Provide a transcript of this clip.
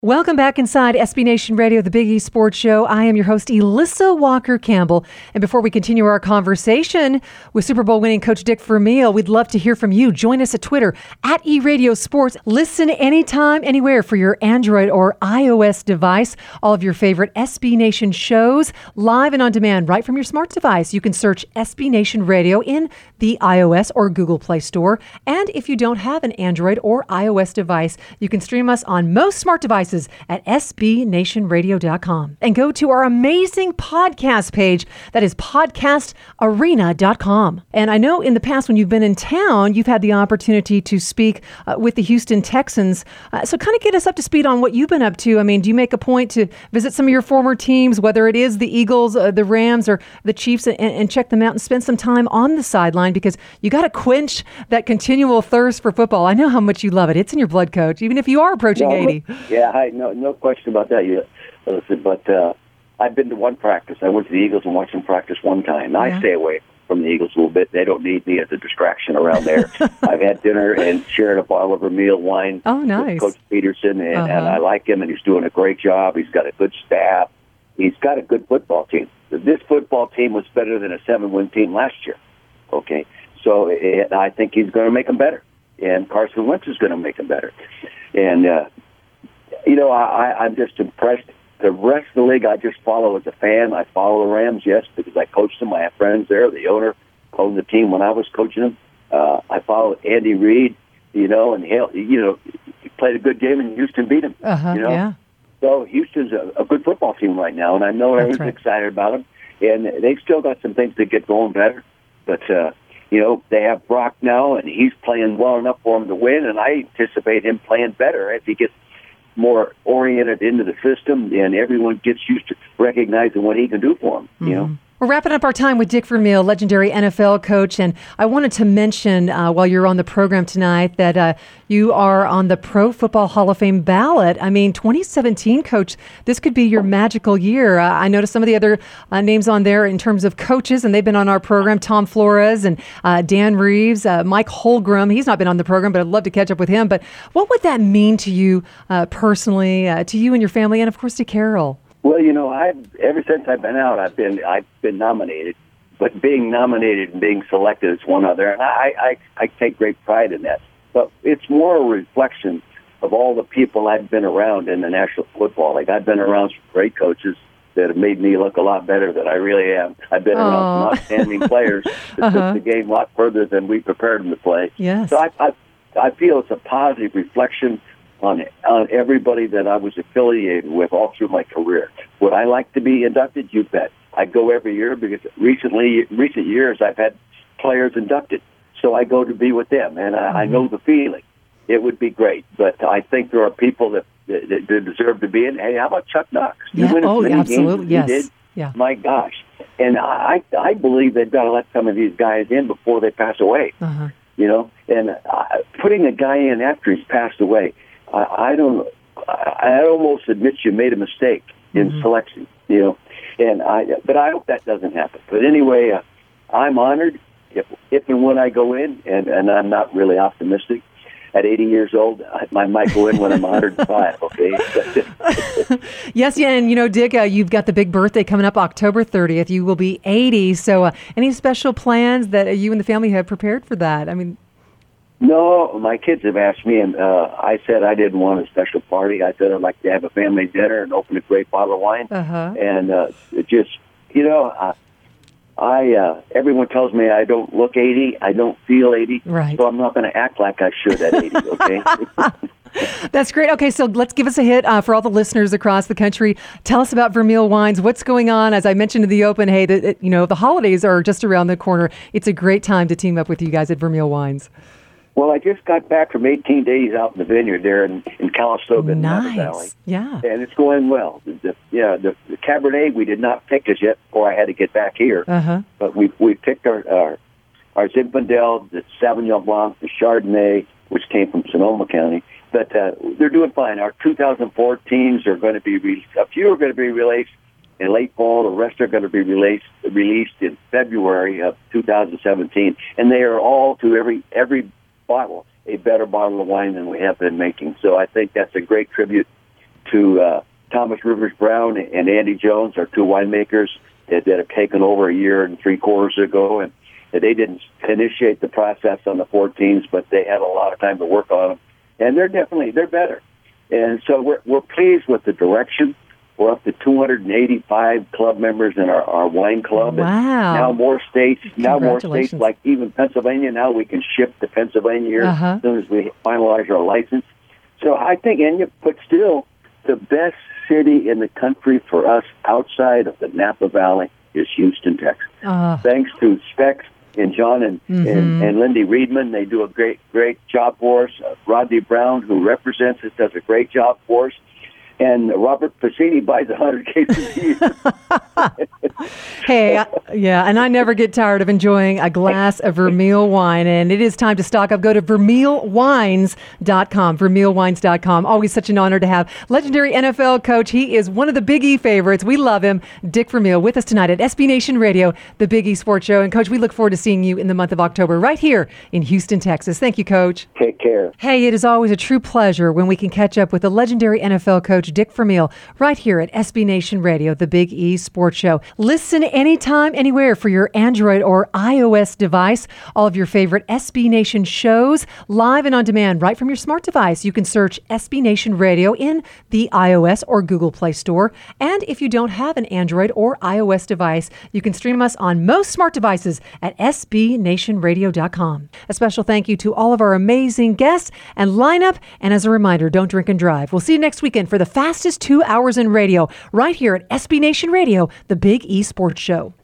Welcome back inside SB Nation Radio, the Big East Sports Show. I am your host, Elissa Walker-Campbell. And before we continue our conversation with Super Bowl winning Coach Dick Vermeil, we'd love to hear from you. Join us at Twitter, at eRadioSports. Listen anytime, anywhere for your Android or iOS device. All of your favorite SB Nation shows, live and on demand, right from your smart device. You can search SB Nation Radio in the iOS or Google Play Store. And if you don't have an Android or iOS device, you can stream us on most smart devices at sbnationradio.com and go to our amazing podcast page that is podcastarena.com. And I know in the past when you've been in town, you've had the opportunity to speak with the Houston Texans. So kind of get us up to speed on what you've been up to. I mean, do you make a point to visit some of your former teams, whether it is the Eagles, the Rams, or the Chiefs, and check them out and spend some time on the sideline because you got to quench that continual thirst for football. I know how much you love it. It's in your blood, Coach, even if you are approaching 80. Yeah, no question about that. But I've been to one practice. I went to the Eagles and watched them practice one time. I stay away from the Eagles a little bit. They don't need me as a distraction around there. I've had dinner and shared a bottle of Vermeil wine with Coach Peterson, and I like him, and he's doing a great job. He's got a good staff. He's got a good football team. This football team was better than a 7-win team last year. Okay, so I think he's going to make them better, and Carson Wentz is going to make them better. And I'm just impressed. The rest of the league I just follow as a fan. I follow the Rams, yes, because I coached them. I have friends there. The owner owned the team when I was coaching them. I follow Andy Reid, and he played a good game and Houston beat him. Yeah. So Houston's a good football team right now, and I know everyone's excited about them. And they've still got some things to get going better. But, they have Brock now, and he's playing well enough for them to win, and I anticipate him playing better as he gets more oriented into the system, and everyone gets used to recognizing what he can do for them, We're wrapping up our time with Dick Vermeil, legendary NFL coach, and I wanted to mention while you're on the program tonight that you are on the Pro Football Hall of Fame ballot. I mean, 2017, Coach, this could be your magical year. I noticed some of the other names on there in terms of coaches, and they've been on our program, Tom Flores and Dan Reeves, Mike Holmgren. He's not been on the program, but I'd love to catch up with him. But what would that mean to you personally, to you and your family, and of course to Carol? Well, ever since I've been out, I've been nominated, but being nominated and being selected is one other, and I take great pride in that. But it's more a reflection of all the people I've been around in the National Football League. I've been around some great coaches that have made me look a lot better than I really am. I've been around some outstanding players that took the game a lot further than we prepared them to play. Yes. So I feel it's a positive reflection on everybody that I was affiliated with all through my career. Would I like to be inducted? You bet. I go every year because recent years I've had players inducted, so I go to be with them, and I know the feeling. It would be great, but I think there are people that deserve to be in. Hey, how about Chuck Knox? Yeah. Absolutely. Yes. He did. Yeah. My gosh. And I believe they've got to let some of these guys in before they pass away. And putting a guy in after he's passed away, I almost admit you made a mistake in selection, but I hope that doesn't happen. But anyway, I'm honored if and when I go in, and I'm not really optimistic. At 80 years old, I might go in when I'm 105, okay? Yes, yeah, and Dick, you've got the big birthday coming up October 30th. You will be 80, so any special plans that you and the family have prepared for that? I mean... No, my kids have asked me, and I said I didn't want a special party. I said I'd like to have a family dinner and open a great bottle of wine. And everyone tells me I don't look 80, I don't feel 80, right. So I'm not going to act like I should at 80, okay? That's great. Okay, so let's give us a hit for all the listeners across the country. Tell us about Vermeil Wines. What's going on? As I mentioned in the open, hey, the holidays are just around the corner. It's a great time to team up with you guys at Vermeil Wines. Well, I just got back from 18 days out in the vineyard there in Calistoga, Napa Valley. Yeah. And it's going well. The Cabernet we did not pick as yet before I had to get back here. But we picked our Zinfandel, the Sauvignon Blanc, the Chardonnay, which came from Sonoma County. But they're doing fine. Our 2014s are going to be released. A few are going to be released in late fall. The rest are going to be released in February of 2017. And they are all to every bottle a better bottle of wine than we have been making. So I think that's a great tribute to Thomas Rivers Brown and Andy Jones, our two winemakers that have taken over a year and 3/4 ago, and they didn't initiate the process on the 14s, but they had a lot of time to work on them, and they're better. And so we're pleased with the direction. We're up to 285 club members in our wine club. Wow. And now more states like even Pennsylvania. Now we can ship to Pennsylvania here as soon as we finalize our license. So I think, but still, the best city in the country for us outside of the Napa Valley is Houston, Texas. Thanks to Specs and John and Lindy Reedman. They do a great job for us. Rodney Brown, who represents us, does a great job for us. And Robert Pacini buys 100 cases a year. Hey, and I never get tired of enjoying a glass of Vermeil wine. And it is time to stock up. Go to VermeilWines.com, VermeilWines.com. Always such an honor to have legendary NFL coach. He is one of the Big E favorites. We love him. Dick Vermeil with us tonight at SB Nation Radio, the Big E Sports Show. And, Coach, we look forward to seeing you in the month of October right here in Houston, Texas. Thank you, Coach. Take care. Hey, it is always a true pleasure when we can catch up with the legendary NFL coach, Dick Vermeil, right here at SB Nation Radio, the Big E Sports Show. Listen anytime, anywhere for your Android or iOS device. All of your favorite SB Nation shows live and on demand right from your smart device. You can search SB Nation Radio in the iOS or Google Play Store. And if you don't have an Android or iOS device, you can stream us on most smart devices at sbnationradio.com. A special thank you to all of our amazing guests and lineup. And as a reminder, don't drink and drive. We'll see you next weekend for the fastest 2 hours in radio right here at SB Nation Radio, the Big E Sports Show.